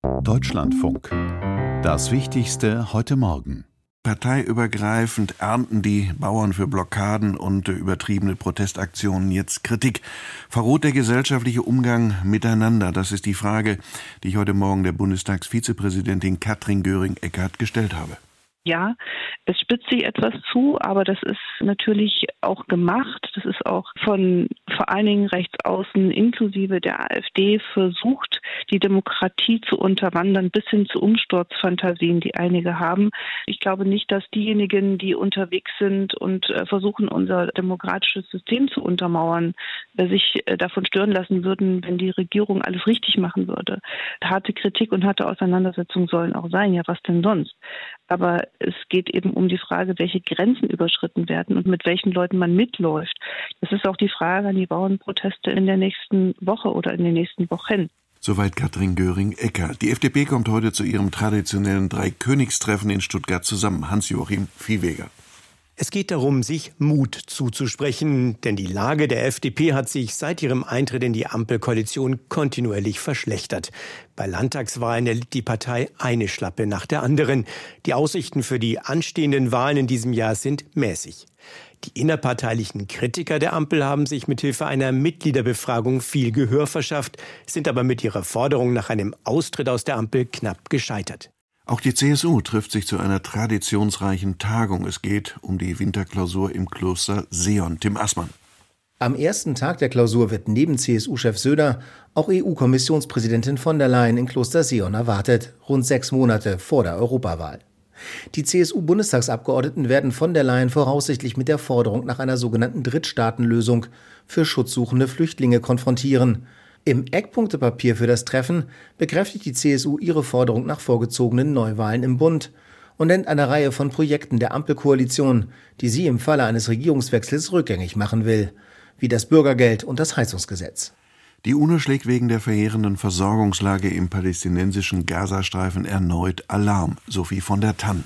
Deutschlandfunk. Das Wichtigste heute Morgen. Parteiübergreifend ernten die Bauern für Blockaden und übertriebene Protestaktionen jetzt Kritik. Verroht der gesellschaftliche Umgang miteinander? Das ist die Frage, die ich heute Morgen der Bundestagsvizepräsidentin Katrin Göring-Eckardt gestellt habe. Ja, es spitzt sich etwas zu, aber das ist natürlich auch gemacht. Das ist auch von vor allen Dingen Rechtsaußen inklusive der AfD versucht, die Demokratie zu unterwandern, bis hin zu Umsturzfantasien, die einige haben. Ich glaube nicht, dass diejenigen, die unterwegs sind und versuchen, unser demokratisches System zu untermauern, sich davon stören lassen würden, wenn die Regierung alles richtig machen würde. Harte Kritik und harte Auseinandersetzungen sollen auch sein. Ja, was denn sonst? Aber es geht eben um die Frage, welche Grenzen überschritten werden und mit welchen Leuten man mitläuft. Das ist auch die Frage an die Bauernproteste in der nächsten Woche oder in den nächsten Wochen. Soweit Katrin Göring-Eckardt. Die FDP kommt heute zu ihrem traditionellen Dreikönigstreffen in Stuttgart zusammen. Hans-Joachim Viehweger. Es geht darum, sich Mut zuzusprechen, denn die Lage der FDP hat sich seit ihrem Eintritt in die Ampelkoalition kontinuierlich verschlechtert. Bei Landtagswahlen erlitt die Partei eine Schlappe nach der anderen. Die Aussichten für die anstehenden Wahlen in diesem Jahr sind mäßig. Die innerparteilichen Kritiker der Ampel haben sich mithilfe einer Mitgliederbefragung viel Gehör verschafft, sind aber mit ihrer Forderung nach einem Austritt aus der Ampel knapp gescheitert. Auch die CSU trifft sich zu einer traditionsreichen Tagung. Es geht um die Winterklausur im Kloster Seon. Tim Assmann. Am ersten Tag der Klausur wird neben CSU-Chef Söder auch EU-Kommissionspräsidentin von der Leyen in Kloster Seon erwartet, rund 6 Monate vor der Europawahl. Die CSU-Bundestagsabgeordneten werden von der Leyen voraussichtlich mit der Forderung nach einer sogenannten Drittstaatenlösung für schutzsuchende Flüchtlinge konfrontieren. Im Eckpunktepapier für das Treffen bekräftigt die CSU ihre Forderung nach vorgezogenen Neuwahlen im Bund und nennt eine Reihe von Projekten der Ampelkoalition, die sie im Falle eines Regierungswechsels rückgängig machen will, wie das Bürgergeld und das Heizungsgesetz. Die UNO schlägt wegen der verheerenden Versorgungslage im palästinensischen Gazastreifen erneut Alarm. Sophie von der Tann.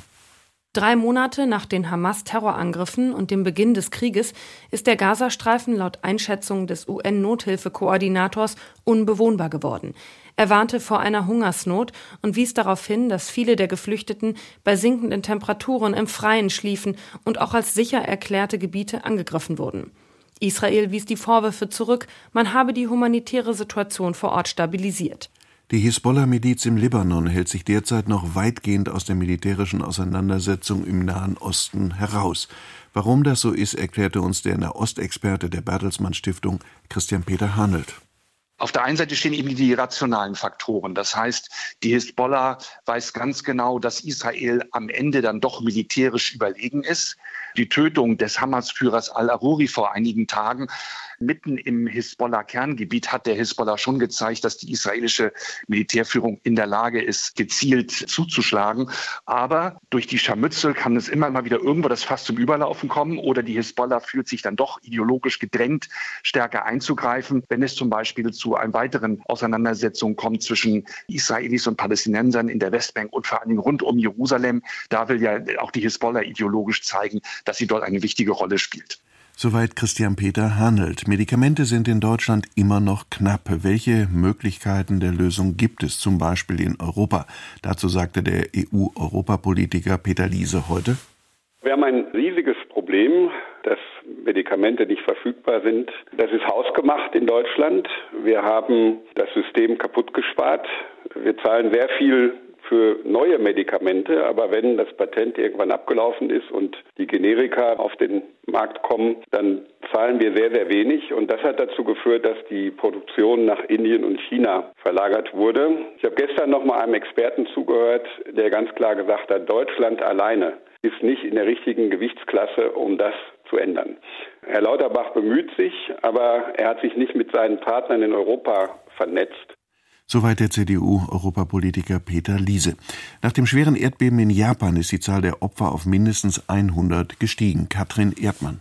3 Monate nach den Hamas-Terrorangriffen und dem Beginn des Krieges ist der Gazastreifen laut Einschätzung des UN-Nothilfe-Koordinators unbewohnbar geworden. Er warnte vor einer Hungersnot und wies darauf hin, dass viele der Geflüchteten bei sinkenden Temperaturen im Freien schliefen und auch als sicher erklärte Gebiete angegriffen wurden. Israel wies die Vorwürfe zurück, man habe die humanitäre Situation vor Ort stabilisiert. Die Hisbollah-Miliz im Libanon hält sich derzeit noch weitgehend aus der militärischen Auseinandersetzung im Nahen Osten heraus. Warum das so ist, erklärte uns der Nahostexperte der Bertelsmann Stiftung, Christian Peter Hanelt. Auf der einen Seite stehen eben die rationalen Faktoren. Das heißt, die Hisbollah weiß ganz genau, dass Israel am Ende dann doch militärisch überlegen ist. Die Tötung des Hamas-Führers al-Aruri vor einigen Tagen mitten im Hisbollah-Kerngebiet hat der Hisbollah schon gezeigt, dass die israelische Militärführung in der Lage ist, gezielt zuzuschlagen. Aber durch die Scharmützel kann es immer mal wieder irgendwo das Fass zum Überlaufen kommen oder die Hisbollah fühlt sich dann doch ideologisch gedrängt, stärker einzugreifen, wenn es zum Beispiel zu einer weiteren Auseinandersetzung kommt zwischen Israelis und Palästinensern in der Westbank und vor allen Dingen rund um Jerusalem. Da will ja auch die Hisbollah ideologisch zeigen, dass sie dort eine wichtige Rolle spielt. Soweit Christian Peter Hanelt. Medikamente sind in Deutschland immer noch knapp. Welche Möglichkeiten der Lösung gibt es, zum Beispiel in Europa? Dazu sagte der EU-Europapolitiker Peter Liese heute: Wir haben ein riesiges Problem, dass Medikamente nicht verfügbar sind. Das ist hausgemacht in Deutschland. Wir haben das System kaputt gespart. Wir zahlen sehr viel für neue Medikamente, aber wenn das Patent irgendwann abgelaufen ist und die Generika auf den Markt kommen, dann zahlen wir sehr, sehr wenig. Und das hat dazu geführt, dass die Produktion nach Indien und China verlagert wurde. Ich habe gestern noch mal einem Experten zugehört, der ganz klar gesagt hat, Deutschland alleine ist nicht in der richtigen Gewichtsklasse, um das zu ändern. Herr Lauterbach bemüht sich, aber er hat sich nicht mit seinen Partnern in Europa vernetzt. Soweit der CDU-Europapolitiker Peter Liese. Nach dem schweren Erdbeben in Japan ist die Zahl der Opfer auf mindestens 100 gestiegen. Katrin Erdmann.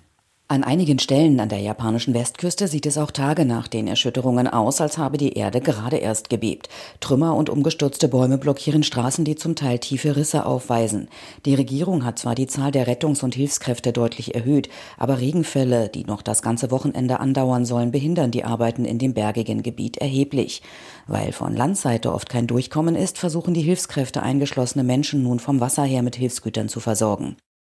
An einigen Stellen an der japanischen Westküste sieht es auch Tage nach den Erschütterungen aus, als habe die Erde gerade erst gebebt. Trümmer und umgestürzte Bäume blockieren Straßen, die zum Teil tiefe Risse aufweisen. Die Regierung hat zwar die Zahl der Rettungs- und Hilfskräfte deutlich erhöht, aber Regenfälle, die noch das ganze Wochenende andauern sollen, behindern die Arbeiten in dem bergigen Gebiet erheblich. Weil von Landseite oft kein Durchkommen ist, versuchen die Hilfskräfte eingeschlossene Menschen nun vom Wasser her mit Hilfsgütern zu versorgen.